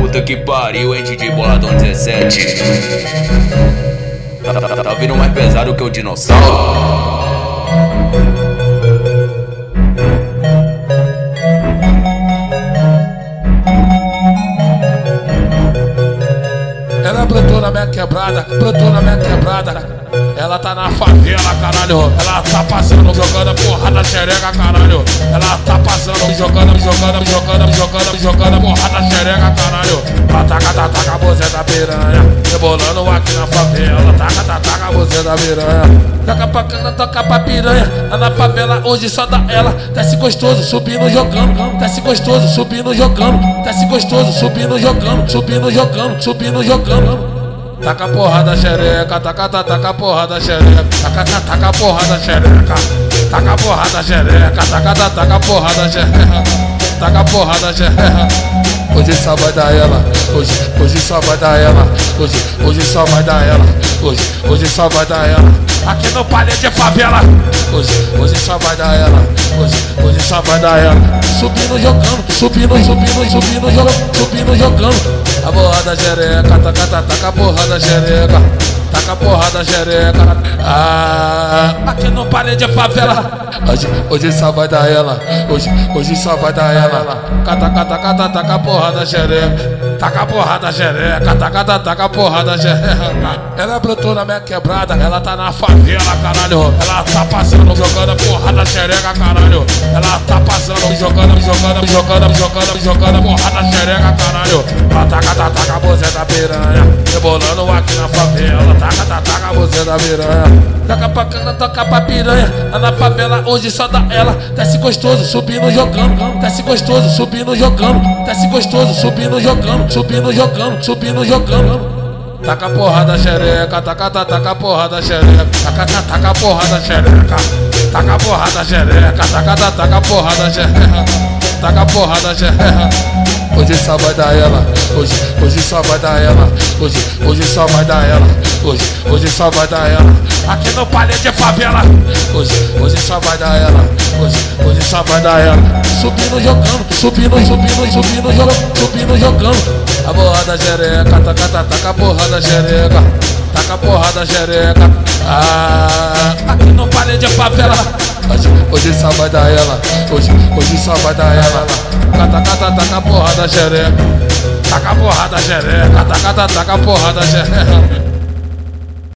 Puta que pariu, hein, DJ Boladão 17. Tá vindo mais pesado que o dinossauro. Ela brotou na minha quebrada, brotou na minha quebrada. Ela tá na favela, caralho. Ela tá passando, jogando porrada xereca, caralho. Ela tá passando, jogando porrada xereca, caralho. Taca a bolsa da piranha, rebolando aqui na favela. Taca a bolsa da piranha. Toca pra piranha, lá na favela hoje só dá ela. Desce gostoso, subindo, jogando. Desce gostoso, subindo, jogando. Desce gostoso, subindo, jogando. Subindo, jogando. Taca porrada xereca, taca porrada xereca, taca porrada xereca, taca porrada xereca, taca porrada xereca, taca porrada xereca. Hoje só vai dar ela, hoje só vai dar ela, hoje só vai dar ela, hoje só vai dar ela. Aqui no palha de favela, hoje só vai dar ela, hoje só vai dar ela. Subindo, jogando, subindo, jogando. A porrada xereca, taca a porrada xereca, taca a porrada xereca. Aqui no palha de favela, hoje só vai dar ela, hoje só vai dar ela. Taca a porrada xereca, taca a porrada xereca, taca a porrada xereca. Ela brotou na minha quebrada, ela tá na favela, caralho. Ela tá passando, jogando porrada xereca, caralho. Ela tá passando, jogando porrada xereca, caralho. Taca a bolsa da piranha, rebolando aqui na favela. Taca a bolsa da piranha. Toca pra piranha, lá na favela hoje só dá ela. Desce gostoso, subindo, jogando. Desce gostoso, subindo, jogando. Desce gostoso, subindo, jogando. Subindo, jogando. Taca porrada xereca, taca porrada xereca, taca porrada xereca, taca porrada xereca, taca porrada xereca, taca porrada xereca. Hoje só vai dar ela, hoje só vai dar ela, hoje só vai dar ela, hoje só vai dar ela. Aqui no palha de favela, hoje só vai dar ela, hoje só vai dar ela. Subindo, jogando, subindo, jogando. A porrada xereca, taca a porrada xereca, taca a porrada xereca. Aqui no palha de favela, hoje só vai dar ela, hoje só vai dar ela. Taca a porrada xereca, taca a porrada xereca, taca a porrada xereca.